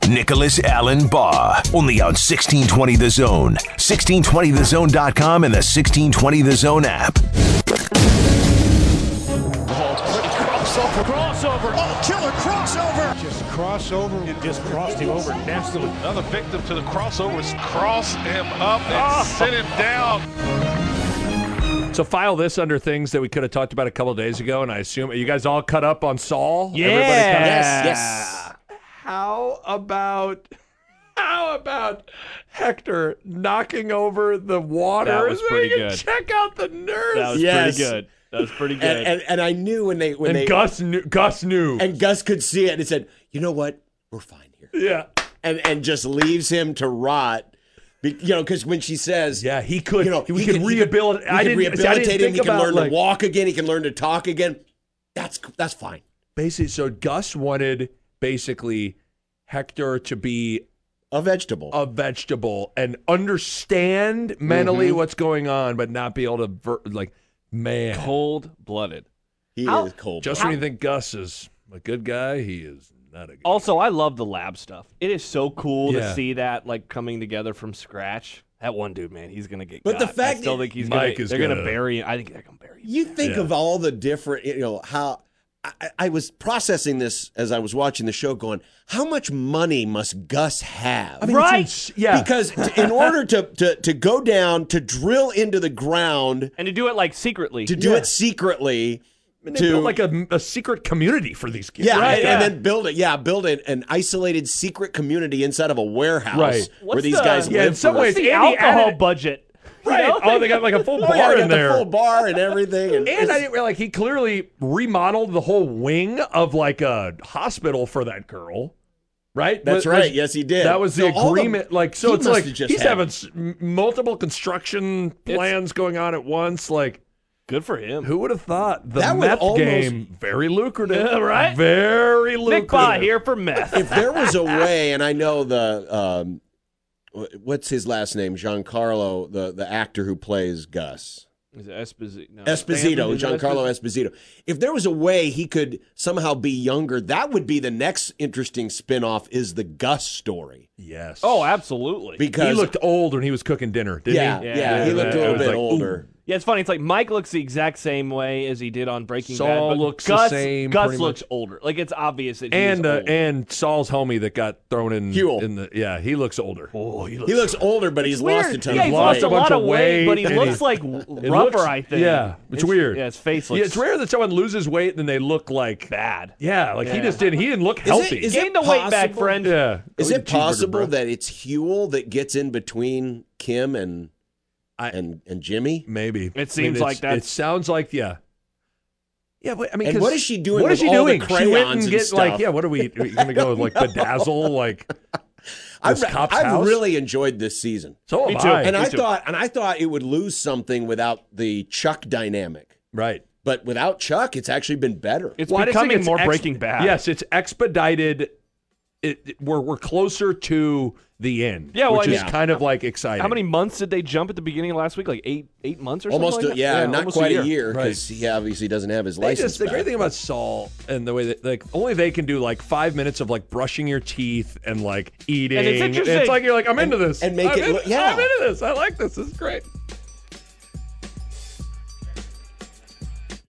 Nicholas Allen Baugh. Only on 1620 The Zone, 1620thezone.com, and the 1620 The Zone app. Crossover. Oh, killer crossover. Just crossover. It just crossed him over nastily. Another victim to the crossovers. Cross him up and sit him down. So file this under things that we could have talked about a couple of days ago, and I assume you guys all cut up on Saul? Yeah. Yes. How about Hector knocking over the water? That was pretty so he could good. Check out the nurse. That was pretty good. That was pretty good. And I knew when they Gus knew. and Gus could see it and said, "You know what? We're fine here." Yeah. And just leaves him to rot. Because when she says, Yeah, he could. he could rehabilitate. He can rehabilitate him. He can learn like, to walk again. He can learn to talk again. That's fine. Basically, so Gus wanted basically Hector to be A vegetable. and understand mentally what's going on, but not be able to man. Cold-blooded. He is cold. Just when you think Gus is a good guy, he is not a good guy. Also, I love the lab stuff. It is so cool Yeah. to see that coming together from scratch. That one dude, man, he's gonna get. But the got. fact I still that think he's Mike gonna. is They're gonna bury him. I think they're gonna bury him. You think of all the different, how I was processing this as I was watching the show, going, how much money must Gus have? I mean, Right. Yeah. Because in order to go down, to drill into the ground, And to do it secretly. to do it secretly, they built like a secret community for these kids. yeah, Right? and then build an isolated secret community inside of a warehouse Right. where What's these the- guys Yeah, live. in some for- ways, the Andy alcohol added- budget. Right. Oh, they got like a full Oh, bar yeah, they in got there. the full bar and everything. And I didn't realize he clearly remodeled the whole wing of like a hospital for that girl. Right? That's right. Yes, he did. That was the So all agreement. he It's must like have just he's had- having multiple construction plans going on at once. Like, Good for him. who would have thought the That would meth almost- game very lucrative? Yeah, right? Very lucrative. Nick Baugh here for meth. If there was a way, and I know the what's his last name, Giancarlo, the actor who plays Gus. Is it Esposito? No. Esposito, Giancarlo Esposito. If there was a way he could somehow be younger, that would be the next interesting spinoff, is the Gus story. Yes. Oh, absolutely. Because he looked old when he was cooking dinner, didn't he? yeah, he looked a It little was bit like, older. Yeah, it's funny. It's like Mike looks the exact same way as he did on Breaking Bad. Saul But looks the Gus, same, Gus pretty looks much. older. Like, it's obvious that he's And old. and Saul's homie that got thrown in Huel. in the he looks older. Oh, he He looks older, but he's lost a weird. ton Yeah, of he's weight. lost a bunch lot of of weight, but he weight, looks and like It rougher, looks- I think. Yeah, it's weird. Yeah, his face Yeah, looks it's rare that someone loses weight and then they look like bad. Yeah, like he Yeah. just didn't. He didn't look healthy. is Gain the weight back, possible- friend. yeah. Is Go it eat a cheeseburger, possible bro. that it's Huel that gets in between Kim and Jimmy? Maybe It seems like It that's- sounds like yeah. Yeah, but I mean, And 'cause what is she doing What with is she all the doing? She went crayons and and get stuff? like, yeah. What are we going to go with like bedazzle like this cop's I've house? really enjoyed this season. So Me have too. I. And Me I too. thought it would lose something without the Chuck dynamic. right. But without Chuck, it's actually been better. It's Well, I just think becoming it's more Breaking Bad. Yes, it's expedited. We're closer to the end. Yeah, well, which I is mean, kind of like exciting. How many months did they jump at the beginning of last week? Like eight months or Almost, something like that? not almost quite a year, Right. because he obviously doesn't have his They license just, the great back. thing about Saul and the way that like only they can do like 5 minutes of like brushing your teeth and like eating. And it's interesting. It's like you're like I'm into this and make I'm it in- look- yeah. I'm into this. I like this. This is great.